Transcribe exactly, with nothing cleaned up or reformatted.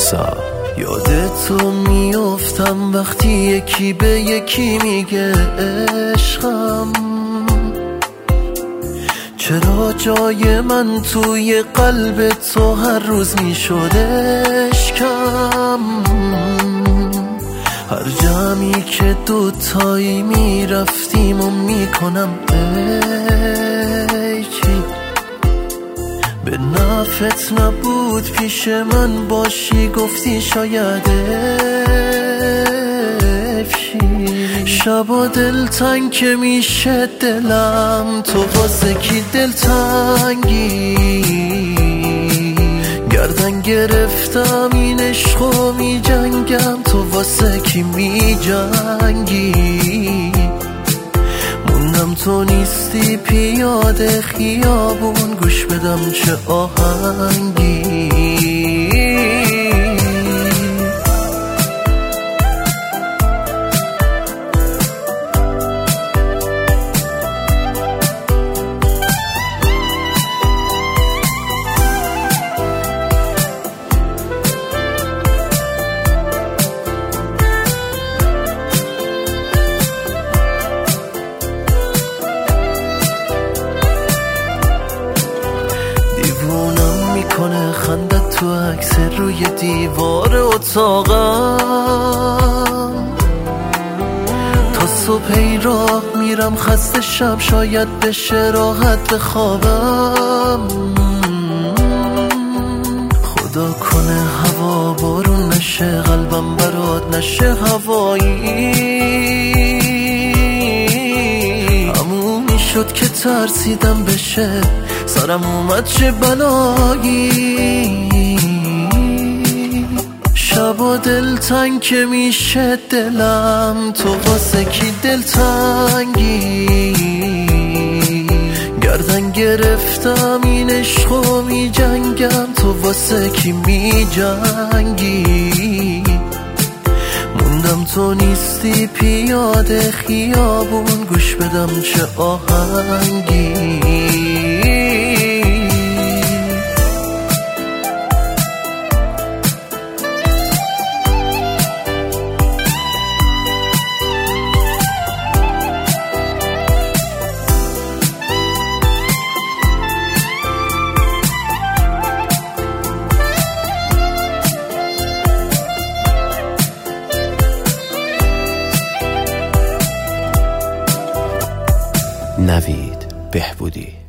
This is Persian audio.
سا. یادتو میافتم وقتی یکی به یکی میگه عشقم، چرا جای من توی قلب تو هر روز میشدش کم. هر جمعی که دوتایی میرفتیم و میکنم ای چی به نفت نبود پیش من باشی، گفتی شاید افشی. شبا دلتنگ که میشه دلم، تو واسه کی دلتنگی؟ گردن گرفتم این عشقو می جنگم، تو واسه کی می جنگی؟ موندم تو نیستی پیاده خیابون، گوش بدم چه آهنگی. کنه خندت تو عکس روی دیوار اتاقم، تا صبح راه میرم خسته شب، شاید بشه راحت بخوابم. خدا کنه هوا بارون نشه، قلبم برات نشه هوایی. همونی شد که ترسیدم بشه، سرم اومد چه بلایی. شبا دلتنگ که میشه دلم، تو واسه کی دلتنگی؟ گردن گرفتم این عشقو می جنگم، تو واسه کی می جنگی؟ موندم تو نیستی پیاده خیابون، گوش بدم چه آهنگی. نوید بهبودی.